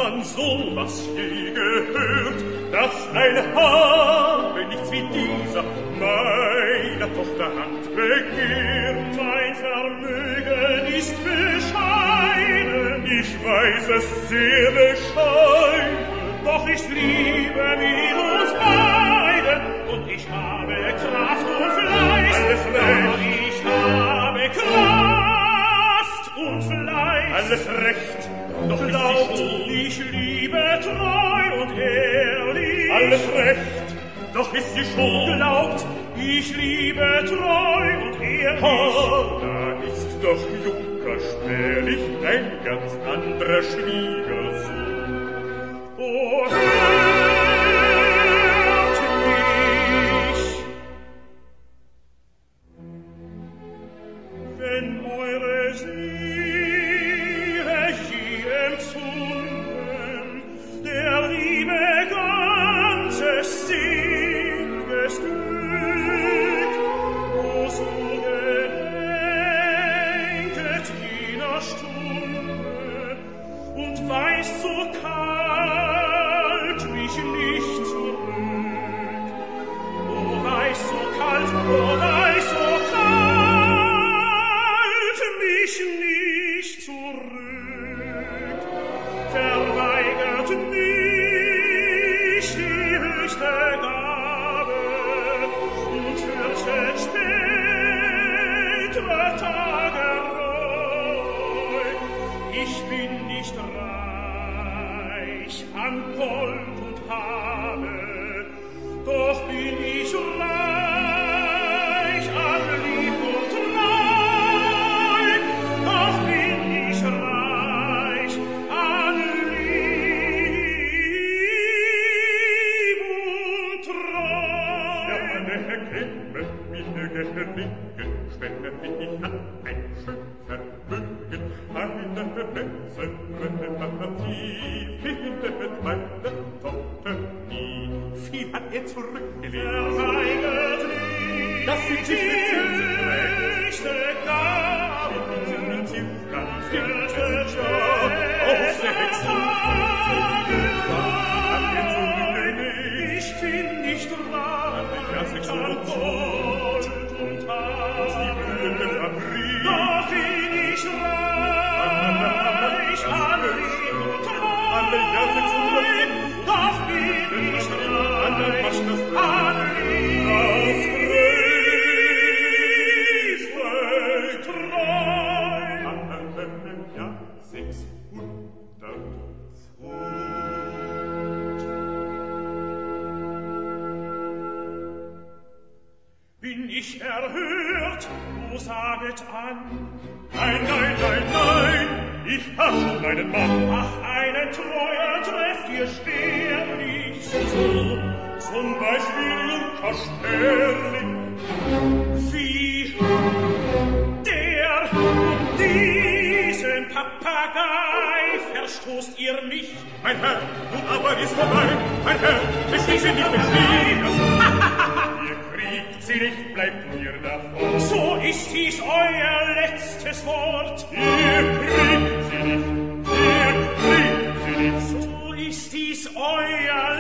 man so was je gehört, dass ein Habe nichts wie dieser meiner Tochter Hand begehrt. Mein Vermögen ist bescheiden, ich weiß es sehr bescheiden, doch ich liebe mit uns beiden, und ich habe Kraft und Fleiß. Alles recht. Ich habe Kraft und Fleiß. Alles recht, doch glaubt, ist sie ich liebe treu und ehrlich. Alles recht, doch ist sie schon. Glaubt, ich liebe treu und ehrlich. Da ist doch Junker spärlich ein ganz anderer Schwiegersohn. Oh, hört mich, wenn eure Seele je empfunden, der Liebe ganzes seliges Glück, o so gedenket jener Stunde und weist so kalt mich nicht zurück. O weist so kalt, o weist so kalt mich nicht zurück. Verweigert nicht die höchste Gabe und fürchtet spätere Tage Reu. Ich bin nicht reich an Gold und Habe, doch bin ich reich an Lieb und Treu. Doch bin ich reich an Lieb und Treu. Gerne käme mir gelingen, spende ich an ein schön Vermögen, eine bessere Partie findet meine Tochter nie. Viel hat zurückgelegt, Verweigert nicht dass sie sich mit Zinsen höchste Gabe, trägt. Sie ganz fürchtet auf 6 Ich bin nicht reich an Gold und Habe, doch bin ich reich an Lieb und Treu. Doch bin ich reich an Lieb und Treu. Ja, 600 Bin ich erhört, o saget an. Nein, nein, nein, nein, ich hab schon meinen Mann. Ach, einen Treuer trefft ihr schwerlich. So, zum Beispiel Junker Sperling. Wie der diesen Papagei verstoßt ihr mich. Mein Herr, nun aber ist vorbei. Mein Herr, beschließe nicht mit Schwiegers. Ihr kriegt sie nicht, bleibt mir davon. So ist dies euer letztes Wort. Ihr kriegt sie nicht, ihr kriegt sie nicht. So ist dies euer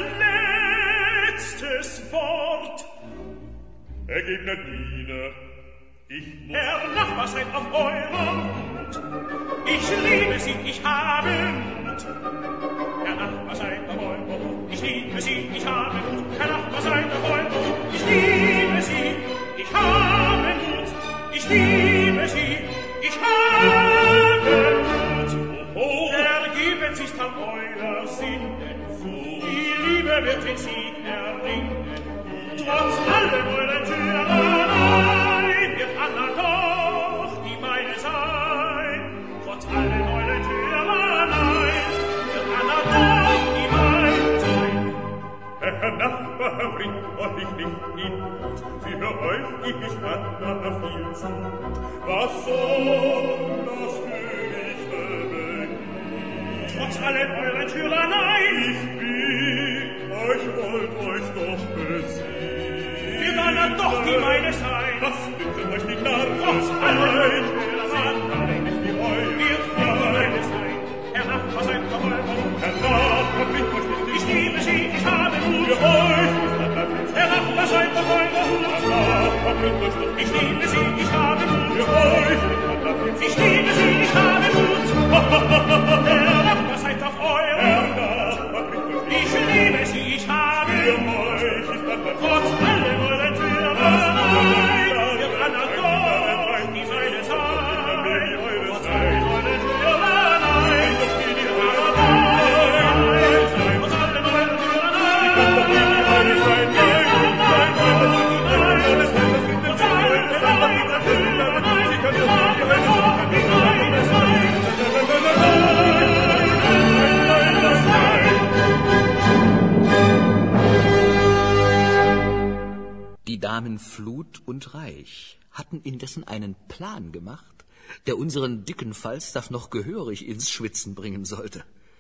letztes Wort. Ergebner Diener, ich muss... Herr Nachbar, seid auf eurem Mut. Ich liebe sie, ich habe Mut. Herr Nachbar, seid auf eurem Mut. Ich liebe sie, ich habe Mut. Herr Nachbar, seid auf eurem Mut. Ich liebe sie, ich habe Mut. Ich liebe sie, ich habe Mut. Oh, Ergeben sich dann euer Sinnen. Die Liebe wird den Sieg erringen. Trotz allem euren Tyraneien wird Anna doch die meine sein. Trotz allem euren Tyraneien wird Anna doch die meine sein. Herr Nachbar, bringt euch nicht in Mut. Für euch ist Anna viel zu gut. Was soll das Gerichte begehen? Trotz allem euren Tyraneien Ich bitt euch, wollt euch doch besiegen. wird Anna doch die meine sein. Was nützen euch die Narren? Trotz allem Tyraneien nicht wie euch. wird die meine sein. Herr Nachbar, seid auf eurem Mut. Herr Der Nachbar seid auf eure. Ich liebe sie, ich habe trotz allem euren Türereien wird Anatol die seine sein. Trotz allem euren Türereien doch wie die Arabeien. Trotz allem euren Türereien Die Damen Flut und Reich hatten indessen einen Plan gemacht, der unseren dicken Falstaff noch gehörig ins Schwitzen bringen sollte.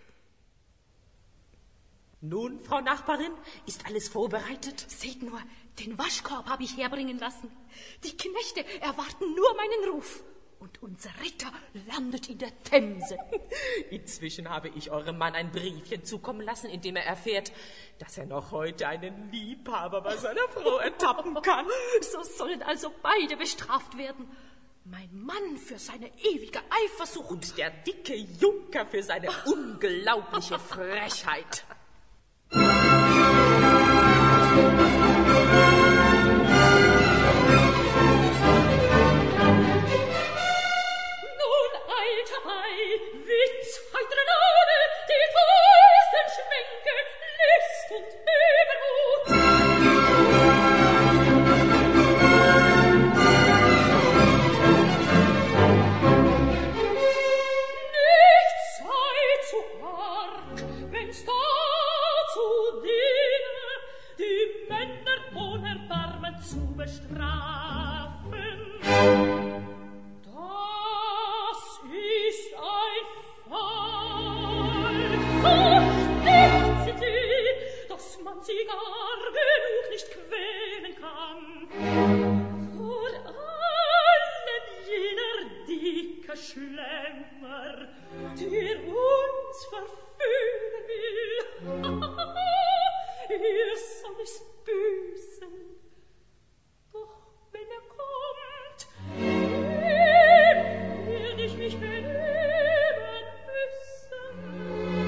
Nun, Frau Nachbarin, ist alles vorbereitet? Seht nur, den Waschkorb habe ich herbringen lassen. Die Knechte erwarten nur meinen Ruf. Und unser Ritter landet in der Themse. Inzwischen habe ich eurem Mann ein Briefchen zukommen lassen, in dem er erfährt, dass er noch heute einen Liebhaber bei seiner Frau ertappen kann. So sollen also beide bestraft werden. Mein Mann für seine ewige Eifersucht. Und der dicke Junker für seine unglaubliche Frechheit. Witz, heitere Laune, die tollsten Schwänke, List und Nicht sei zu arg, wenn's dazu diene, die Männer ohne Erbarmen zu bestrafen. Dass man sie gar genug nicht quälen kann. Vor allem jener dicke Schlemmer, der uns verführen will. Er soll es büßen. Doch wenn er kommt, werd ich mich benehmen müssen.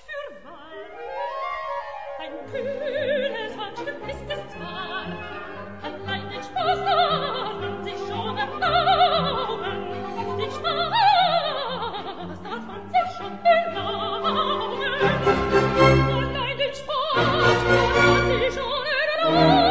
fürwahr. Ein kühnes Waldstück ist es zwar, allein den Spaß darf man sich schon erlauben. Den Spaß darf man sich schon erlauben. Allein den Spaß darf man sich schon erlauben.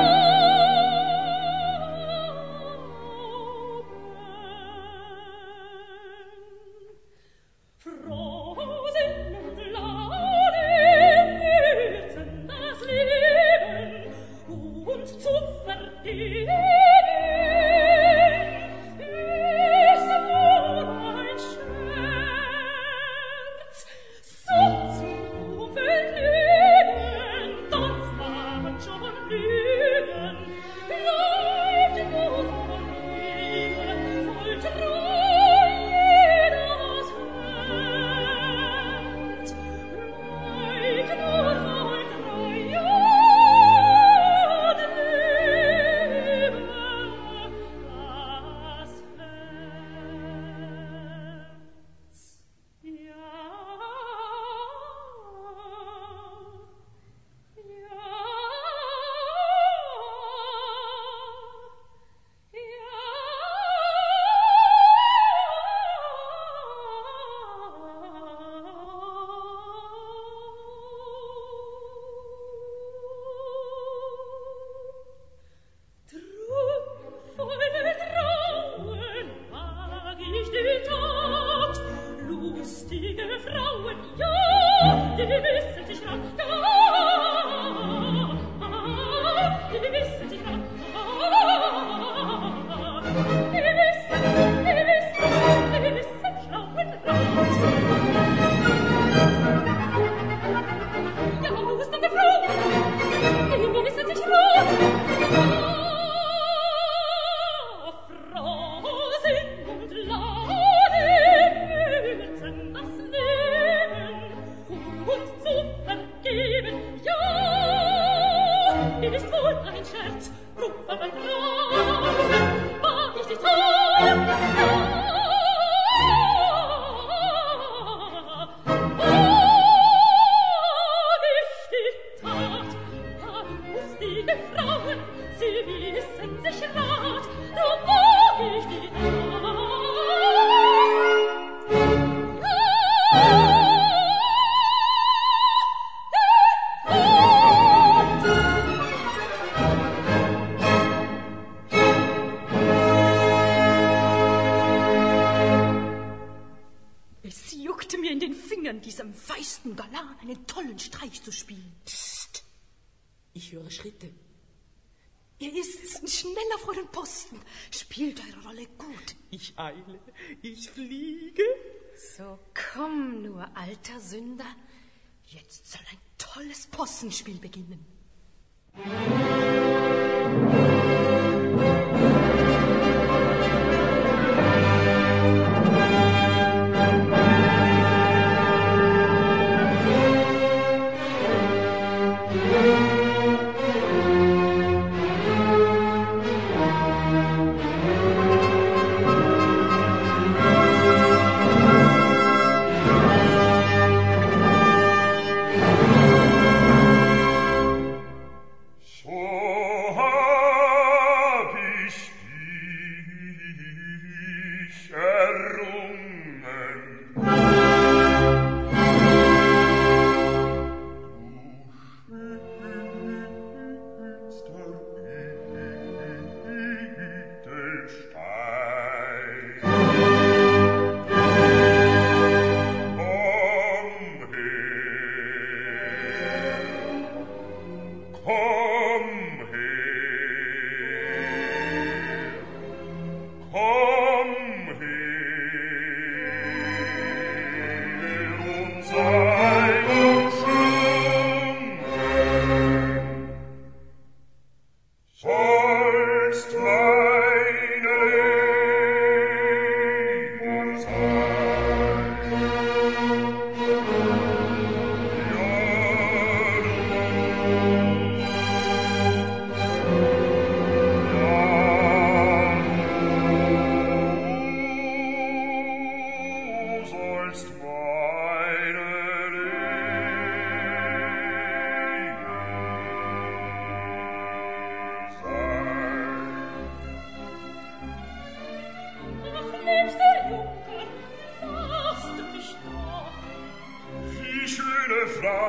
Diesem feisten Galan einen tollen Streich zu spielen. Psst, ich höre Schritte. Er ist schneller vor den Posten. Spielt eure Rolle gut. Ich eile, ich fliege. So komm nur, alter Sünder. Jetzt soll ein tolles Possenspiel beginnen.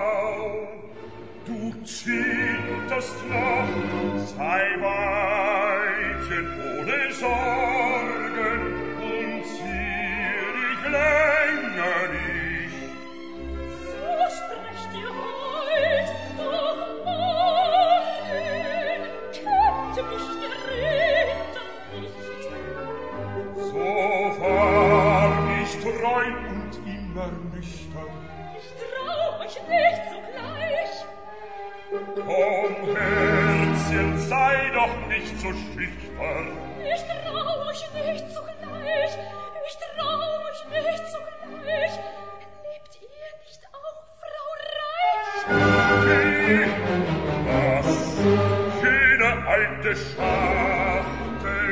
Frau. Du zitterst noch, sei Weibchen ohne Sorgen und zier dich länger nicht. So sprecht ihr heut, doch morgen kennt mich der Ritter nicht. So war ich treu und immer nüchtern. Ich trau euch nicht sogleich. Komm, Herzchen, sei doch nicht so schüchtern. Ich trau euch nicht sogleich. Ich trau euch nicht sogleich. Lebt ihr nicht auch, Frau Reich? Was? Jene alte Schachtel.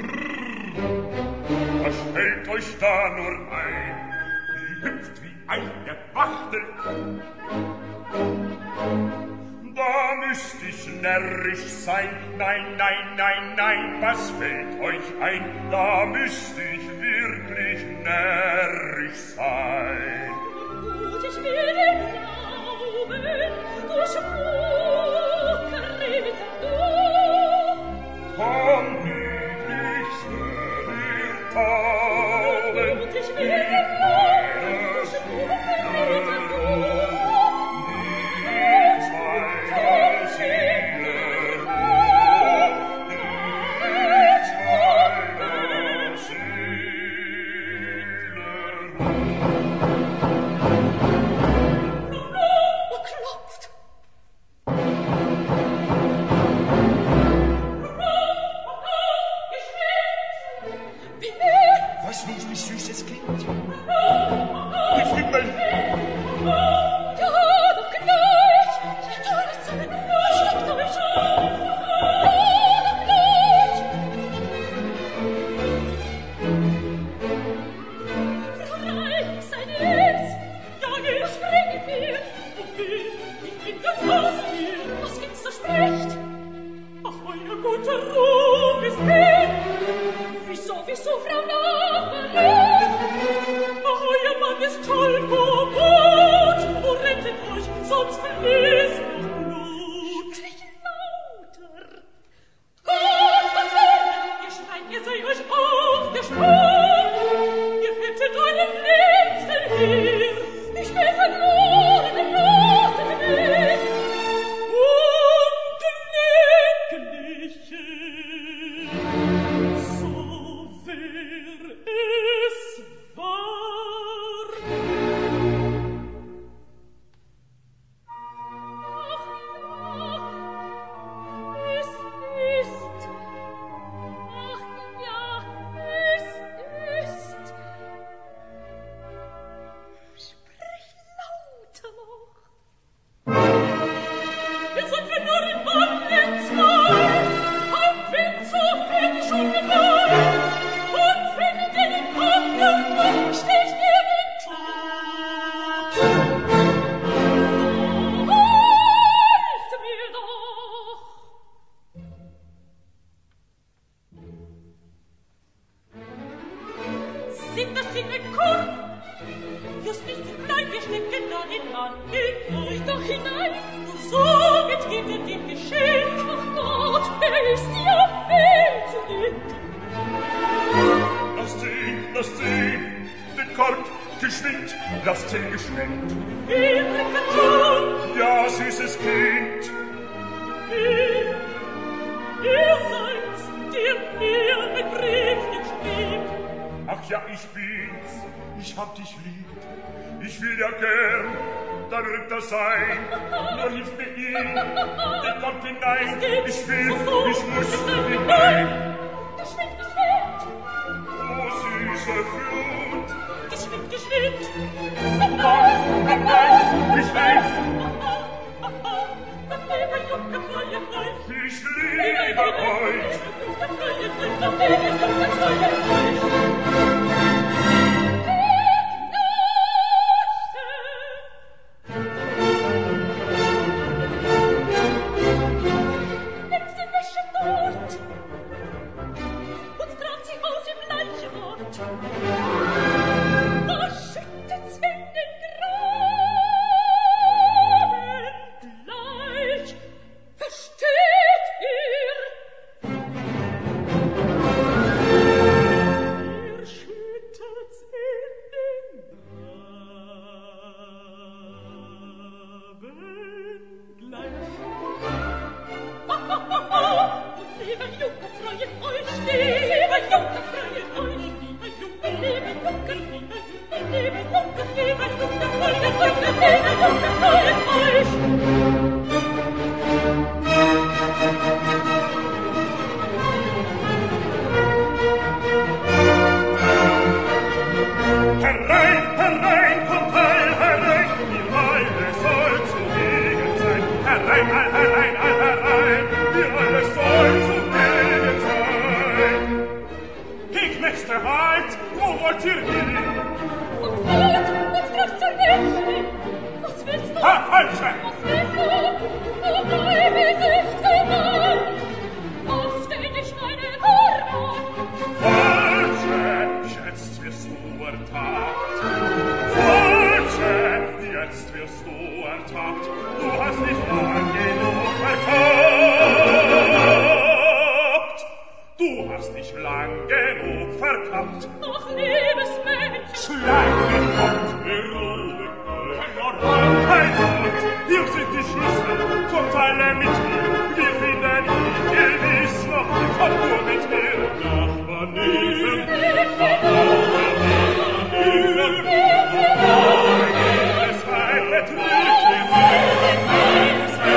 Was fällt euch da nur ein? Die hüpft wie eine Wachtel. Da müsst ich närrisch sein. Nein, nein, nein, nein, was fällt euch ein? Da müsst ich wirklich närrisch sein. Gut, ich will dir glauben, du schmucker Ritter, du. Komm, niedlichste wir tauben. Gut, ich will dir glauben, du schmucker Ritter, du. wollt ihr hin? Vom Feld und trifft zur Wäsche. Was willst du? Ha, falsche! Was willst du? Oh, bleibe süchtig an. Was will ich meine Horn? Falsche, jetzt wirst du ertappt. Falsche, jetzt wirst du ertappt. Du hast nicht lang genug verkauft. Du hast dich lang genug verkauft. Ach, liebes Mädchen. Schlange kommt, beruhigt euch. Kein Wort, hier sind die Schlüssel. Kommt alle mit mir. Wir finden ihn gewiss noch. Kommt nur mit mir. Nachbar Neven. Es heilet Lüte. Es heilet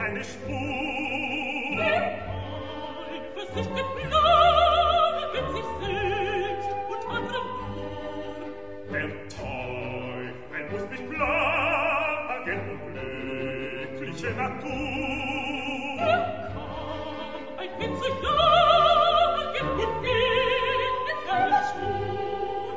keine Spur. Ein versichtet plaget sich selbst und anderem nur. Der Teufel muss mich plagen und glückliche Natur. Ein Kind zu jagen und findet keine Spur.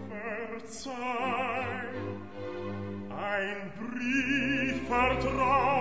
Verzeih, ein Brief vertraut